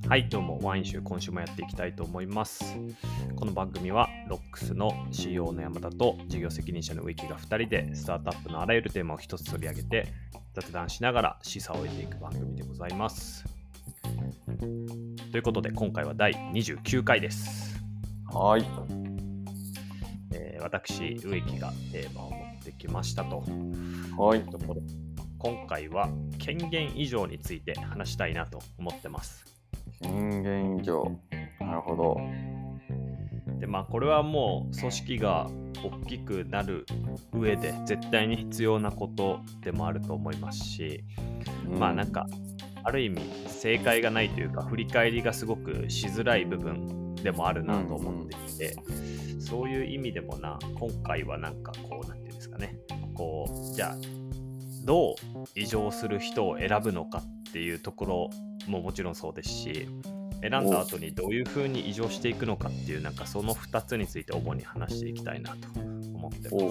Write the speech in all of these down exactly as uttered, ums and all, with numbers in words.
はい、どうも、ワイン集今週もやっていきたいと思います。この番組は、ロックスの シーイーオー の山田と事業責任者の植木がふたりで、スタートアップのあらゆるテーマを一つ取り上げて、雑談しながら示唆を得ていく番組でございます。ということで、今回はだいにじゅうきゅうかいです。 はい、 えー、私、植木がテーマを持ってきましたと。 はい、 ところ今回は、権限移譲について話したいなと思ってます。 権限移譲。なるほど。 でまあこれはもう組織が大きくなる上で絶対に必要なことでもあると思いますし、うん、まあなんかある意味正解がないというか振り返りがすごくしづらい部分でもあるなと思っていて、うんうん、そういう意味でもな今回はなんかこうなんていうんですかね、こうじゃあどう移譲する人を選ぶのかっていうところももちろんそうですし、選んだ後にどういう風に移譲していくのかっていうなんかそのふたつについて主に話していきたいなと思ってます。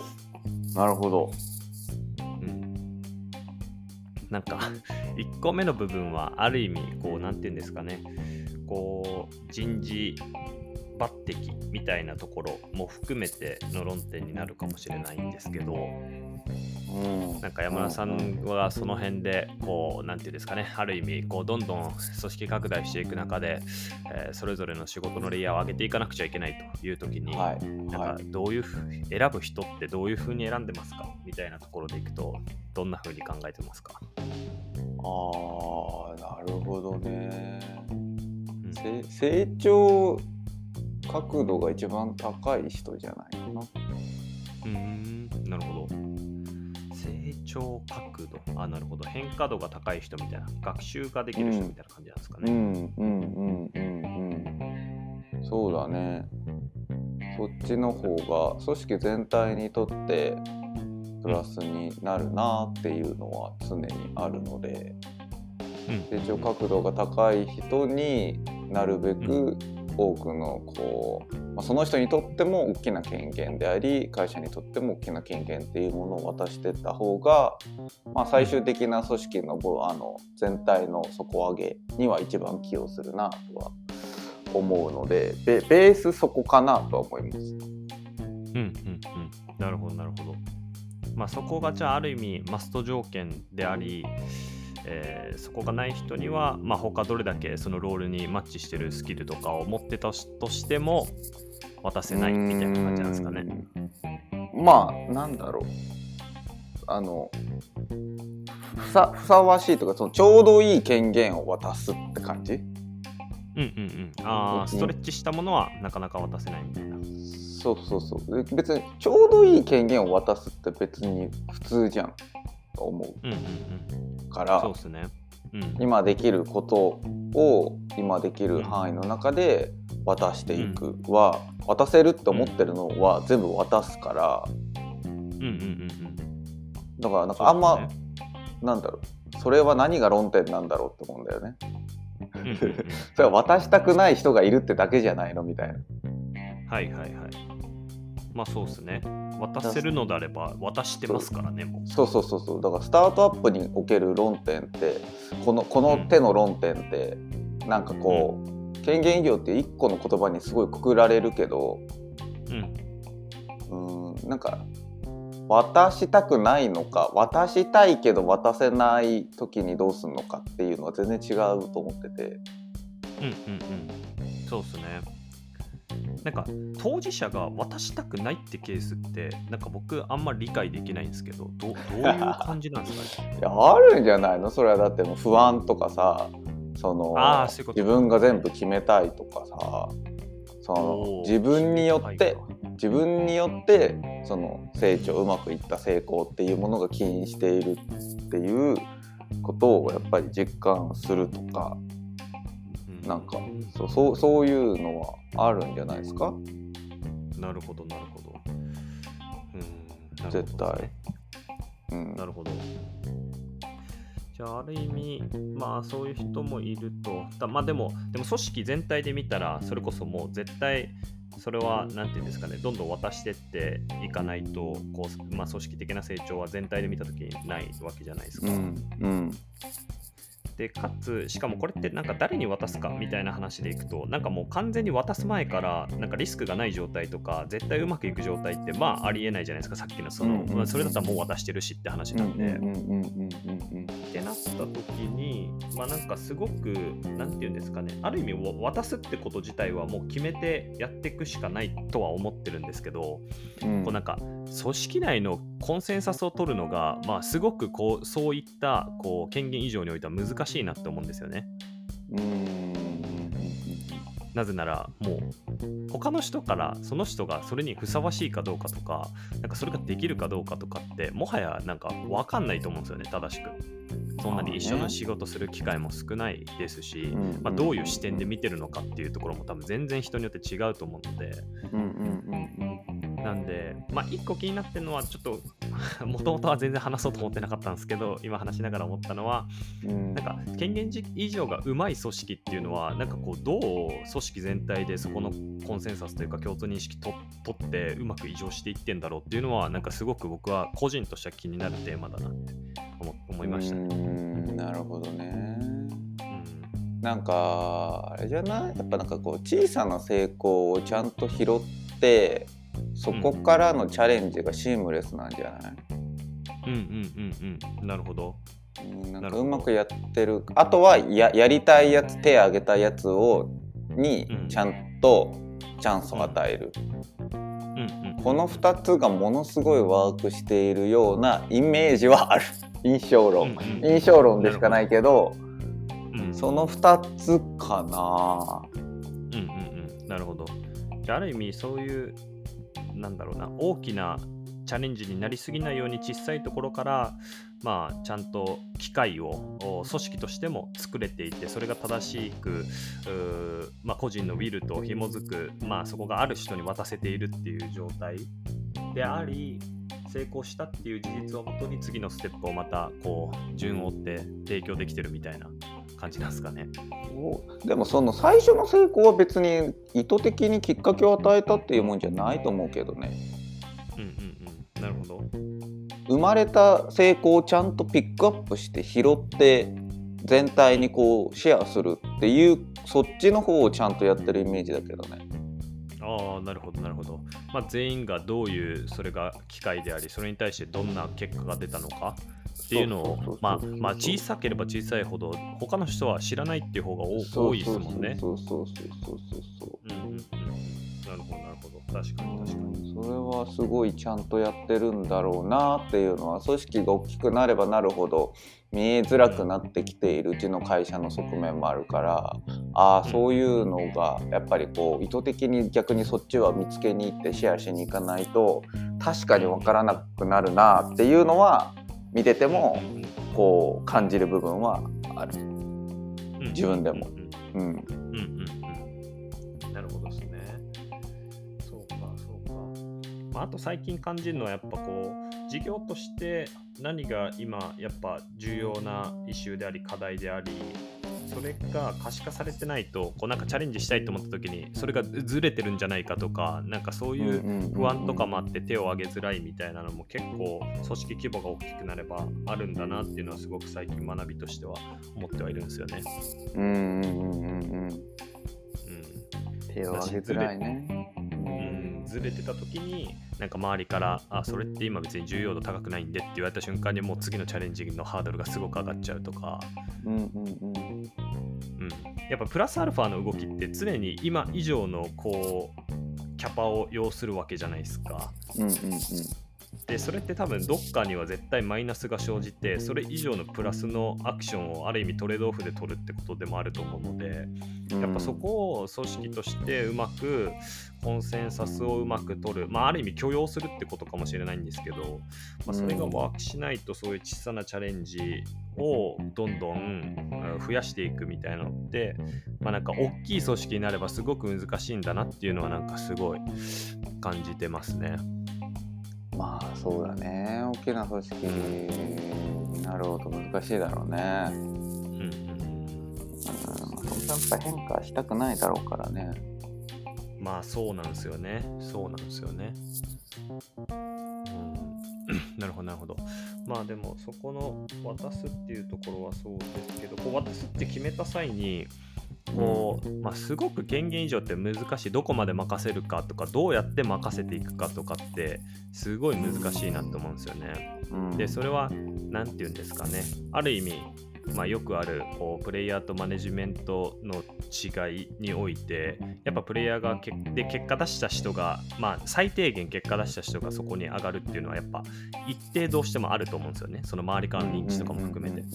なるほど。 うん。なんかいっこめの部分はある意味こうなんていうんですかね、こう人事抜擢みたいなところも含めての論点になるかもしれないんですけど、うん、なんか山田さんはその辺でこうなんていうんですかね、ある意味こうどんどん組織拡大していく中で、えー、それぞれの仕事のレイヤーを上げていかなくちゃいけないという時に、はい、なんかどういうふうに選ぶ人ってどういうふうに選んでますかみたいなところでいくとどんなふうに考えてますか？ あー、なるほどね、うん、成長角度が一番高い人じゃないかな。 うーん、なるほど。成長角度、あ、なるほど。変化度が高い人みたいな、学習ができる人みたいな感じなんですかね。 うんうんうんうんうん。そうだね。そっちの方が組織全体にとってプラスになるなっていうのは常にあるので、うん、成長角度が高い人になるべく多くのこう、まあ、その人にとっても大きな権限であり会社にとっても大きな権限っていうものを渡していった方が、まあ、最終的な組織 の, あの全体の底上げには一番寄与するなとは思うので ベ, ベースそこかなとは思います。うんうんうん、なるほどなるほど。まあそこがじゃあある意味マスト条件であり、えー、そこがない人には、まあ、他どれだけそのロールにマッチしてるスキルとかを持ってたとしても渡せないみたいな感じなんですかね。 まあなんだろう、あのふ さ, ふさわしいとかそのちょうどいい権限を渡すって感じ。 うんうんうん。ああ、ストレッチしたものはなかなか渡せないみたいな。 そうそうそう。別にちょうどいい権限を渡すって別に普通じゃんと思う、うんうんうん、から、そうですね、うん、今できることを今できる範囲の中で渡していくは、うん、渡せるって思ってるのは全部渡すから、うんうんうんうん、だからなんかあんま、ね、なんだろう、それは何が論点なんだろうって思うんだよね。それは渡したくない人がいるってだけじゃないのみたいな。 はいはいはい。まあそうですね。渡せるのであれば渡してますからね。もうそうそうそうそう。だからスタートアップにおける論点ってこのこの手の論点ってなんかこう、うん、権限移譲って一個の言葉にすごいくくられるけど、うん、うーんなんか渡したくないのか渡したいけど渡せない時にどうするのかっていうのは全然違うと思ってて。 うんうんうん。そうですね。なんか当事者が渡したくないってケースってなんか僕あんまり理解できないんですけど、 ど, どういう感じなんですかね。 いやあるんじゃないの。それはだってもう不安とかさ、そのあそういうこと、自分が全部決めたいとかさ、その自分によって自分によってその成長うまくいった成功っていうものが起因しているっていうことをやっぱり実感するとか、なんかそう、そう、そういうのはあるんじゃないですか。 なるほどなるほど。うん、なるほど絶対、 うん、なるほど。じゃあある意味まあそういう人もいると、だまあでもでも組織全体で見たらそれこそもう絶対それはなんていうんですかね、どんどん渡してっていかないとこう、まあ、組織的な成長は全体で見たときにないわけじゃないですか。うんうんでかつしかもこれってなんか誰に渡すかみたいな話でいくと、なんかもう完全に渡す前からなんかリスクがない状態とか絶対うまくいく状態ってまあありえないじゃないですか。さっきのその、まあ、それだったらもう渡してるしって話なんで、ってなった時にまあなんかすごくなんていうんですかね、ある意味渡すってこと自体はもう決めてやっていくしかないとは思ってるんですけど、うん、こうなんか組織内のコンセンサスを取るのがまあすごくこうそういったこう権限以上においては難しいなって思うんですよね。うーん、なぜならもう他の人からその人がそれにふさわしいかどうかとか、なんかそれができるかどうかとかってもはやなんか分かんないと思うんですよね、正しく。そんなに一緒の仕事する機会も少ないですし、まあね、まあ、どういう視点で見てるのかっていうところも多分全然人によって違うと思うので、うんうんうんうん、なんでまあ一個気になってるのはちょっともともとは全然話そうと思ってなかったんですけど、今話しながら思ったのは、うん、なんか権限以上がうまい組織っていうのはなんかこうどう組織全体でそこのコンセンサスというか共通認識と取ってうまく移譲していってんだろうっていうのはなんかすごく僕は個人としては気になるテーマだなって思、思いましたね。 うーん、なるほどね。うん、なんかあれじゃない、やっぱなんかこう小さな成功をちゃんと拾ってそこからのチャレンジがシームレスなんじゃない？ うんうんうんうん、なるほど。 なんかうまくやってる。あとは や, やりたいやつ、手挙げたやつをにちゃんとチャンスを与える、うんうんうん、このふたつがものすごいワークしているようなイメージはある。印象論、うんうん、印象論でしかないけど、うん、そのふたつかな。 うんうんうん、なるほど。じゃあある意味そういうなんだろうな、大きなチャレンジになりすぎないように小さいところからまあちゃんと機会を組織としても作れていて、それが正しくまあ個人のウィルと紐づく、まあそこがある人に渡せているっていう状態であり、成功したっていう事実をもとに次のステップをまたこう順を追って提供できてるみたいな感じなんですかね。 でもその最初の成功は別に意図的にきっかけを与えたっていうもんじゃないと思うけどね。 うんうんうん、なるほど。 生まれた成功をちゃんとピックアップして拾って全体にこうシェアするっていうそっちの方をちゃんとやってるイメージだけどね。 ああ、なるほどなるほど。まあ全員がどういうそれが機会であり、それに対してどんな結果が出たのかっていうのをまあまあ小さければ小さいほど他の人は知らないっていう方が多いですもんね。 そうそうそうそうそうそう。 うんうんうん。なるほどなるほど。確かに確かに。 それはすごいちゃんとやってるんだろうなっていうのは、組織が大きくなればなるほど見えづらくなってきているうちの会社の側面もあるから、ああそういうのがやっぱりこう意図的に逆にそっちは見つけに行ってシェアしに行かないと確かに分からなくなるなっていうのは見ててもこう感じる部分はある、自分でも。うんうんうんうん、なるほどですね。そうかそうか。まあ、あと最近感じるのはやっぱこう事業として何が今やっぱ重要なイシューであり課題であり、それが可視化されてないとこうなんかチャレンジしたいと思った時にそれがずれてるんじゃないかとか、なんかそういう不安とかもあって手を挙げづらいみたいなのも結構組織規模が大きくなればあるんだなっていうのはすごく最近学びとしては思ってはいるんですよね。うんうんうんうんうん。 手を挙げづらいね。 ずれてた時になんか周りからあそれって今別に重要度高くないんでって言われた瞬間にもう次のチャレンジのハードルがすごく上がっちゃうとか、うんうんうんうん、やっぱプラスアルファの動きって常に今以上のこうキャパを要するわけじゃないですか、うんうんうん、でそれって多分どっかには絶対マイナスが生じてそれ以上のプラスのアクションをある意味トレードオフで取るってことでもあると思うので、やっぱそこを組織としてうまくコンセンサスをうまく取る、まあ、ある意味許容するってことかもしれないんですけど、まあ、それがワークしないとそういう小さなチャレンジをどんどん増やしていくみたいなのって、まあ、なんか大きい組織になればすごく難しいんだなっていうのはなんかすごい感じてますね。 まあそうだね、大きな組織になるほど難しいだろうね。うんうん、うん、そんなやっぱ変化したくないだろうからね。 まあそうなんですよね。そうなんですよね。うん、なるほどなるほど。 まあでもそこの渡すっていうところはそうですけど、こう渡すって決めた際にこう、まあ、すごく権限以上って難しい、どこまで任せるかとかどうやって任せていくかとかってすごい難しいなと思うんですよね。でそれは何て言うんですかね、ある意味まあ、よくあるこうプレイヤーとマネジメントの違いにおいて、やっぱプレイヤーがけで結果出した人が、まあ、最低限結果出した人がそこに上がるっていうのはやっぱ一定どうしてもあると思うんですよね、その周りからの認知とかも含めて。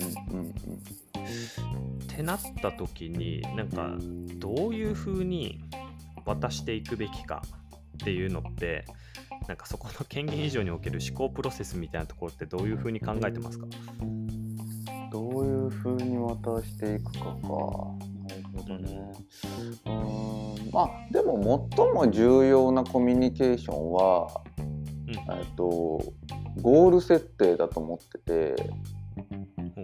ってなった時になんかどういう風に渡していくべきかっていうのって、なんかそこの権限以上における思考プロセスみたいなところってどういう風に考えてますか？ どういう風に渡していくかか。なるほどね。うーん、まあでも最も重要なコミュニケーションは、うん、えっとゴール設定だと思ってて、うん、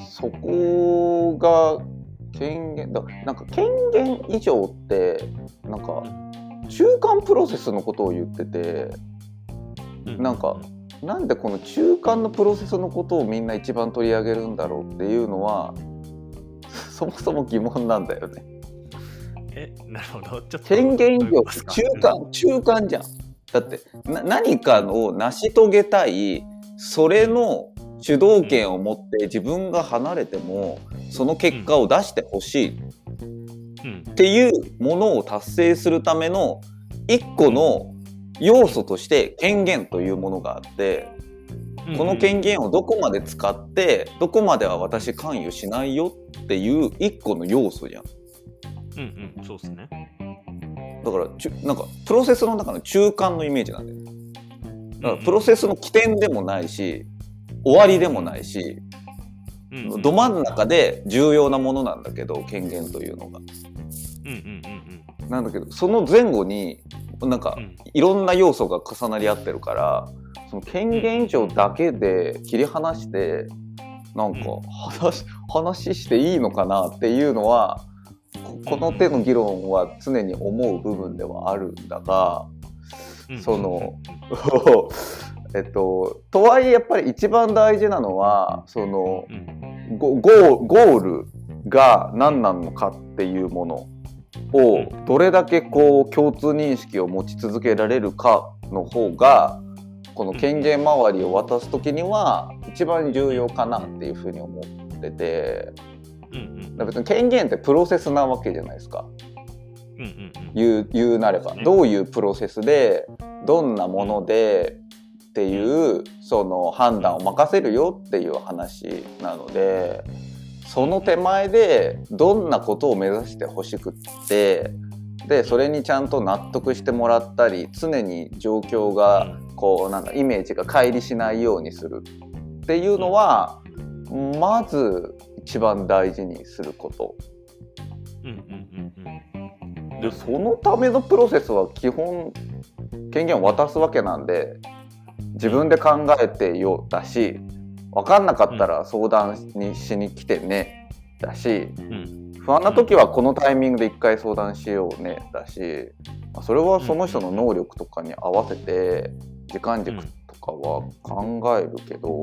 そこが権限だ。なんか権限以上ってなんか中間プロセスのことを言ってて、うん、なんか。なんでこの中間のプロセスのことをみんな一番取り上げるんだろうっていうのはそもそも疑問なんだよね。 え、なるほど。ちょっと権限以上中間中間じゃん。だってな何かを成し遂げたい、それの主導権を持って自分が離れてもその結果を出してほしいっていうものを達成するための一個の要素として権限というものがあって、この権限をどこまで使ってどこまでは私関与しないよっていう一個の要素じゃん。 うんうん、そうですね。 だからちゅなんかプロセスの中の中間のイメージなんだよ。だからプロセスの起点でもないし終わりでもないし、うんうん、ど真ん中で重要なものなんだけど、権限というのが。うんうんうんうん、なんだけどその前後になんかいろんな要素が重なり合ってるから、その権限以上だけで切り離してなんか話、話していいのかなっていうのはこの手の議論は常に思う部分ではあるんだが、そのえっととはいえやっぱり一番大事なのはそのゴールが何なのかっていうものをどれだけこう共通認識を持ち続けられるかの方がこの権限周りを渡す時には一番重要かなっていうふうに思ってて、別に権限ってプロセスなわけじゃないですか。言う、言うなればどういうプロセスでどんなものでっていうその判断を任せるよっていう話なので、その手前でどんなことを目指してほしくって、でそれにちゃんと納得してもらったり、常に状況がこうなんかイメージが乖離しないようにするっていうのはまず一番大事にすること。でそのためのプロセスは基本権限を渡すわけなんで、自分で考えてよだし、分かんなかったら相談にしに来てねだし、不安な時はこのタイミングで一回相談しようねだし、それはその人の能力とかに合わせて時間軸とかは考えるけど、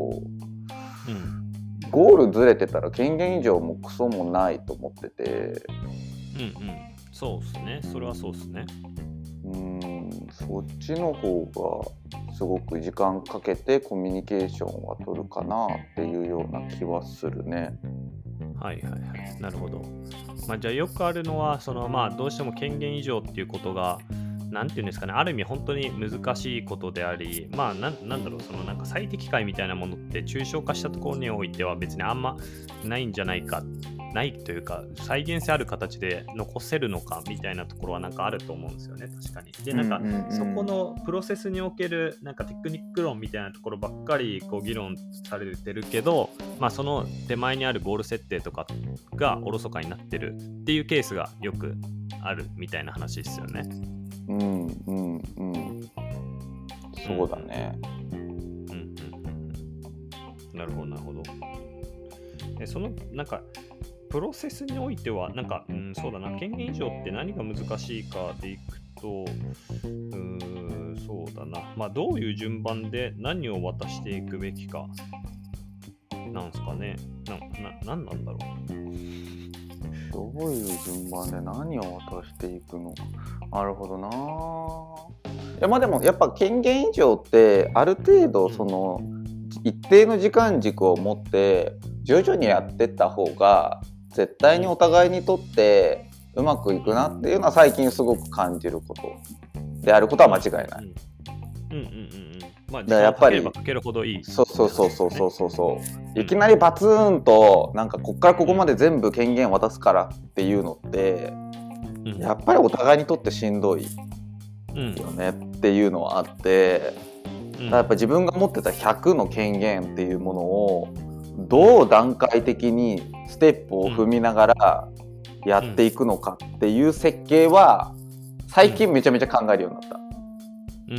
ゴールずれてたら権限以上もクソもないと思ってて。うんうん、 そうですね。それはそうですね。 うーん、そっちの方がすごく時間かけてコミュニケーションは取るかなっていうような気はするね。 はいはいはい、なるほど。まあ、じゃあよくあるのはそのまあどうしても権限以上っていうことがなんていうんですかね、ある意味本当に難しいことであり、まあな ん, なんだろうそのなんか最適解みたいなものって抽象化したところにおいては別にあんまないんじゃないか、ないというか再現性ある形で残せるのかみたいなところはなんかあると思うんですよね、確かに。でなんかそこのプロセスにおけるなんかテクニック論みたいなところばっかりこう議論されてるけど、まあその手前にあるゴール設定とかがおろそかになってるっていうケースがよくあるみたいな話ですよね。 うんうんうん、そうだね。うんうんうん、なるほどなるほど。えそのなんかプロセスにおいてはなんか、うん、そうだな、権限以上って何が難しいかでいくと、うーんそうだな。まあどういう順番で何を渡していくべきかなんすかね。な、な、なんなんだろう。 どういう順番で何を渡していくのか。なるほどな。いやまあでもやっぱ権限以上ってある程度その一定の時間軸を持って徐々にやってった方が絶対にお互いにとってうまくいくなっていうのは最近すごく感じることであることは間違いない。 うんうんうんうん。まあ時間をかければかけるほどいい。 そうそうそうそうそうそうそう。いきなりバツンとなんかこっからここまで全部権限渡すからっていうのって、うん、やっぱりお互いにとってしんどいよねっていうのはあって、うん、やっぱ自分が持ってたひゃくの権限っていうものをどう段階的にステップを踏みながらやっていくのかっていう設計は最近めちゃめちゃ考えるようになった。 うん、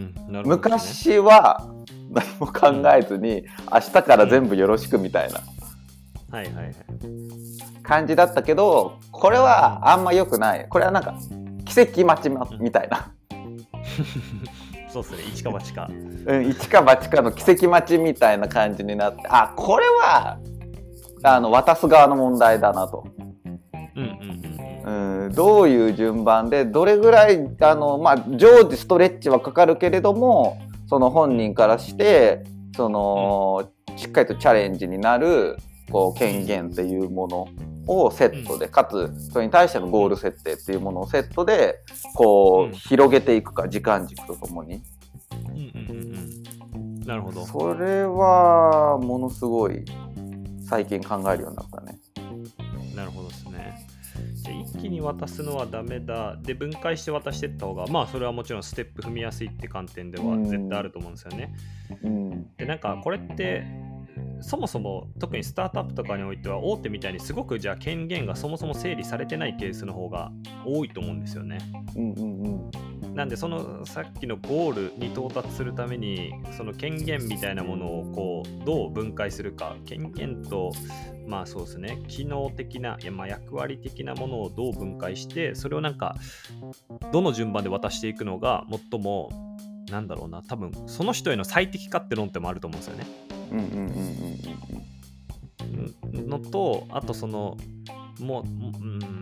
なるほどね、 昔は何も考えずに、うん、明日から全部よろしくみたいな感じだったけど、これはあんま良くない。これはなんか奇跡待ちみたいな、うん、 そうっすね、一か八か、 うん、一か八かの奇跡待ちみたいな感じになって、あ、これはあの渡す側の問題だなと。うんうんうん、どういう順番でどれぐらいあの、まあ、常時ストレッチはかかるけれども、その本人からしてそのしっかりとチャレンジになるこう権限っていうものをセットで、かつそれに対してのゴール設定っていうものをセットでこう広げていくか、時間軸とともに。 うんうんうん、なるほど。 それはものすごい最近考えるようになったね。 なるほどですね。じゃあ一気に渡すのはダメだ。で分解して渡していった方が、まあそれはもちろんステップ踏みやすいって観点では絶対あると思うんですよね。うん、でなんかこれってそもそも特にスタートアップとかにおいては大手みたいにすごくじゃあ権限がそもそも整理されてないケースの方が多いと思うんですよね。うんうんうん、なんでそのさっきのゴールに到達するためにその権限みたいなものをこうどう分解するか、権限とまあそうですね、機能的な、いやまあ役割的なものをどう分解して、それをなんかどの順番で渡していくのが最もなんだろうな、多分その人への最適化って論点もあると思うんですよね。うんうんうんうんうん。のと、あとそのもう、うん、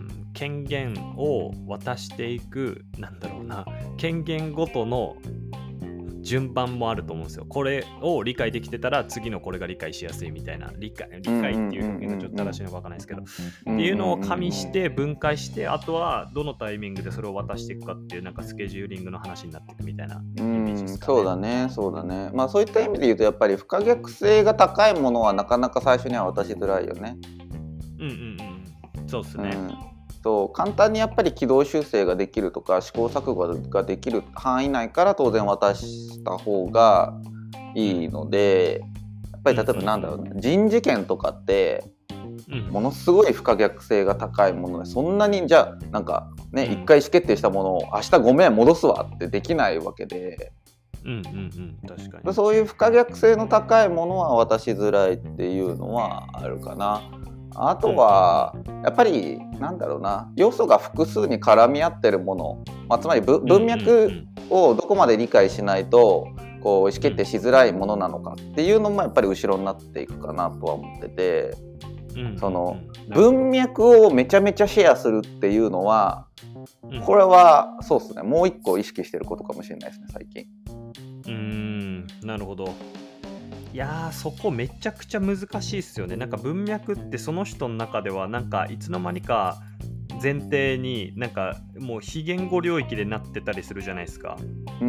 権限を渡していく、なんだろうな、権限ごとの順番もあると思うんですよ。これを理解できてたら次のこれが理解しやすいみたいな、理解理解っていう表現がちょっと正しいのか分からないですけど、っていうのを加味して分解して、あとはどのタイミングでそれを渡していくかっていうなんかスケジューリングの話になっていくみたいなイメージですかね。 そうだね、そうだね。まあそういった意味で言うとやっぱり不可逆性が高いものはなかなか最初には渡しづらいよね。 うんうんうん、そうですね。うんと簡単にやっぱり軌道修正ができるとか試行錯誤ができる範囲内から当然渡した方がいいので、やっぱり例えばなんだろうな、人事権とかってものすごい不可逆性が高いもので、そんなにじゃあなんかね一回意思決定したものを明日ごめん戻すわってできないわけで、うんうんうん、確かにそういう不可逆性の高いものは渡しづらいっていうのはあるかな。あとはやっぱりなんだろうな、要素が複数に絡み合ってるもの、まあ、つまり文脈をどこまで理解しないとこう意思決定しづらいものなのかっていうのもやっぱり後ろになっていくかなとは思ってて、その文脈をめちゃめちゃシェアするっていうのはこれはそうですね、もう一個意識してることかもしれないですね最近。 うーん、なるほど。いやー、そこめちゃくちゃ難しいっすよね。なんか文脈ってその人の中ではなんかいつの間にか前提になんかもう非言語領域でなってたりするじゃないですか。うん。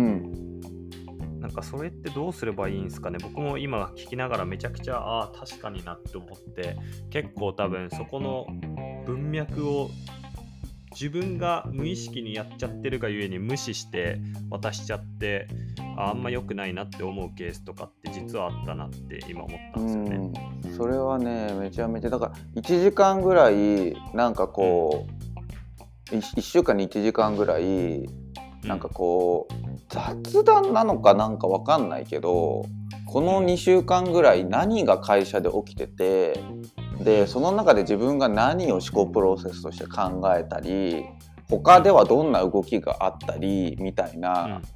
なんかそれってどうすればいいんですかね。僕も今聞きながらめちゃくちゃああ確かになって思って、結構多分そこの文脈を自分が無意識にやっちゃってるがゆえに無視して渡しちゃって、あ, あんま良くないなって思うケースとかって実はあったなって今思ったんですよね。 うん、それはねめちゃめちゃだからいちじかんぐらいなんかこう、うん、いっしゅうかんにいちじかんぐらいなんかこう、うん、雑談なのかなんか分かんないけど、このにしゅうかんぐらい何が会社で起きてて、でその中で自分が何を思考プロセスとして考えたり、他ではどんな動きがあったりみたいな、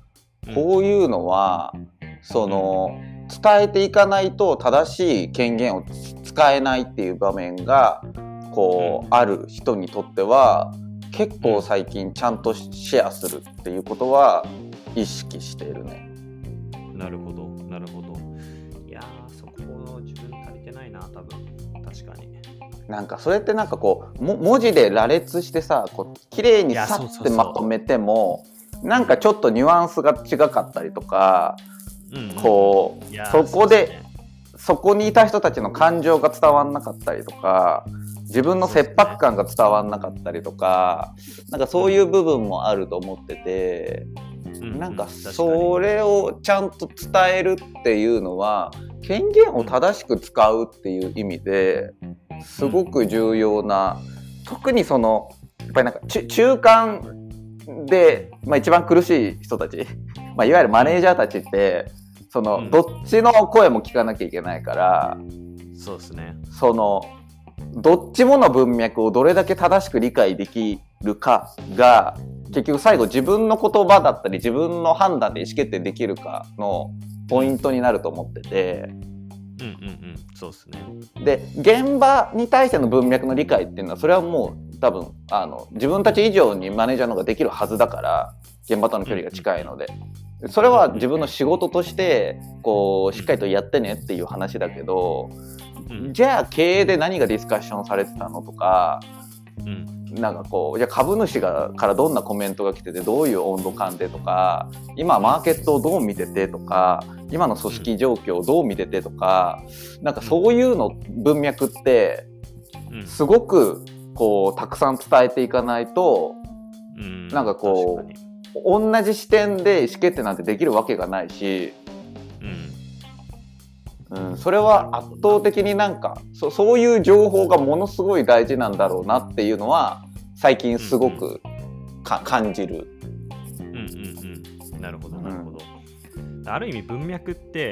こういうのはその伝えていかないと正しい権限を使えないっていう場面がこう、うん、ある人にとっては結構最近ちゃんとシェアするっていうことは意識しているね。 なるほどなるほど。いやーそこ自分足りてないな多分。確かになんかそれってなんかこうも文字で羅列してさこう綺麗にさってまとめてもなんかちょっとニュアンスが違かったりとか、うんうん、こうそこで、ね、そこにいた人たちの感情が伝わんなかったりとか自分の切迫感が伝わんなかったりとか、なんかそういう部分もあると思ってて、うん、なんかそれをちゃんと伝えるっていうのは権限を正しく使うっていう意味ですごく重要な、特にそのやっぱりなんか中間で、まあ、一番苦しい人たち、まあ、いわゆるマネージャーたちってその、うん、どっちの声も聞かなきゃいけないから、 そうですね。 そのどっちもの文脈をどれだけ正しく理解できるかが結局最後自分の言葉だったり自分の判断で意思決定できるかのポイントになると思ってて、 うんうんうん、そうですね。 で現場に対しての文脈の理解っていうのはそれはもう多分あの自分たち以上にマネージャーの方ができるはずだから現場との距離が近いので、それは自分の仕事としてこうしっかりとやってねっていう話だけど、じゃあ経営で何がディスカッションされてたのとか、うん、なんかこうじゃあ株主がからどんなコメントが来ててどういう温度感でとか今マーケットをどう見ててとか今の組織状況をどう見ててとか、なんかそういうの文脈ってすごくこうたくさん伝えていかないと、うん、なんかこう同じ視点で意思決定なんてできるわけがないし、うんうん、それは圧倒的になんか そ, そういう情報がものすごい大事なんだろうなっていうのは最近すごくか、うん、感じる。 うんうんうん、なるほどなるほど。うん、ある意味文脈って、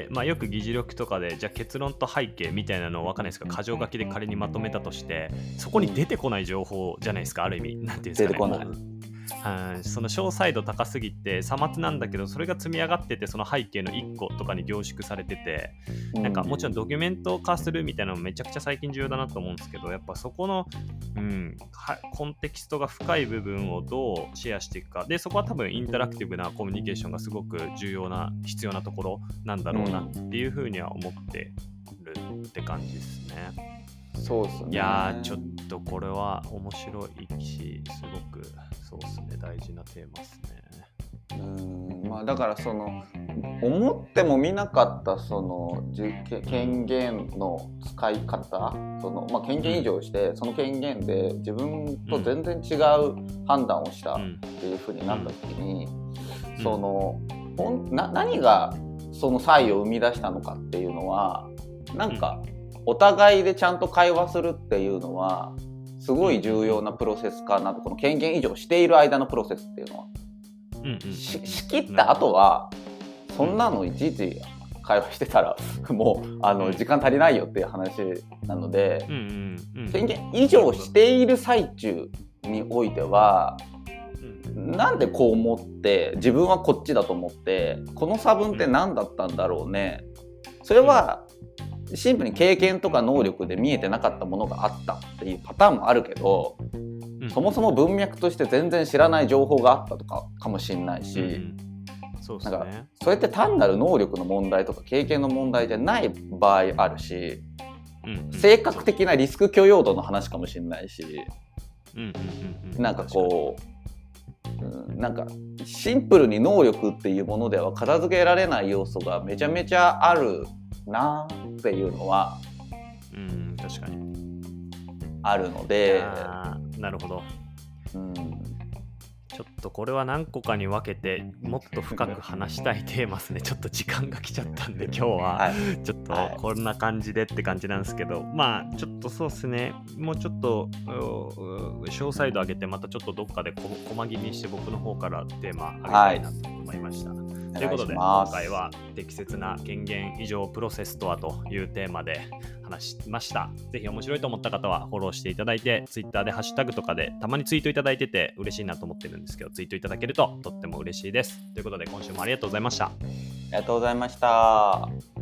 まあ、よく議事録とかでじゃあ結論と背景みたいなのを分かんないですか、箇条書きで仮にまとめたとしてそこに出てこない情報じゃないですか、ある意味。なんていうんですかね、 出てこない。 はい、その詳細度高すぎてさ末なんだけどそれが積み上がっててその背景のいっことかに凝縮されてて、うん、なんかもちろんドキュメント化するみたいなのもめちゃくちゃ最近重要だなと思うんですけど、やっぱそこの、うん、コンテキストが深い部分をどうシェアしていくかで、そこは多分インタラクティブなコミュニケーションがすごく重要な必要なところなんだろうなっていうふうには思ってるって感じですね。 そうですね。 いやーちょっとこれは面白いしすごくそうですね大事なテーマですね。 うーん、まあだからその思ってもみなかったその権限の使い方、そのまあ権限以上してその権限で自分と全然違う判断をしたっていう風になった時に、そのな何がその差異を生み出したのかっていうのはなんかお互いでちゃんと会話するっていうのはすごい重要なプロセスかなと。この権限以上している間のプロセスっていうのは、うんうん、し仕切った後はそんなのいちいち会話してたらもうあの時間足りないよっていう話なので、うんうんうん、権限以上している最中においてはなんでこう思って自分はこっちだと思ってこの差分って何だったんだろうね。それはシンプルに経験とか能力で見えてなかったものがあったっていうパターンもあるけど、うん、そもそも文脈として全然知らない情報があったとかかもしれないし、うん、そうですね、なんかそれって単なる能力の問題とか経験の問題じゃない場合あるし、うんうん、性格的なリスク許容度の話かもしれないし、うんうんうんうん、なんかこう、うん、なんかシンプルに能力っていうものでは片付けられない要素がめちゃめちゃあるなっていうのは、 うん、確かにあるので、 なるほど、うん、ちょっとこれは何個かに分けてもっと深く話したいテーマですね。ちょっと時間が来ちゃったんで今日はちょっとこんな感じでって感じなんですけど、はい、まあちょっとそうですね、もうちょっと詳細度上げてまたちょっとどっかでこ細切りにして僕の方からテーマ上げたいなと思いました。はいということでお願いします。 今回は適切な権限移譲プロセスとはというテーマで話しました。ぜひ面白いと思った方はフォローしていただいて、ツイッターでハッシュタグとかでたまにツイートいただいてて嬉しいなと思ってるんですけど、ツイートいただけるととっても嬉しいです。ということで今週もありがとうございました。 ありがとうございました。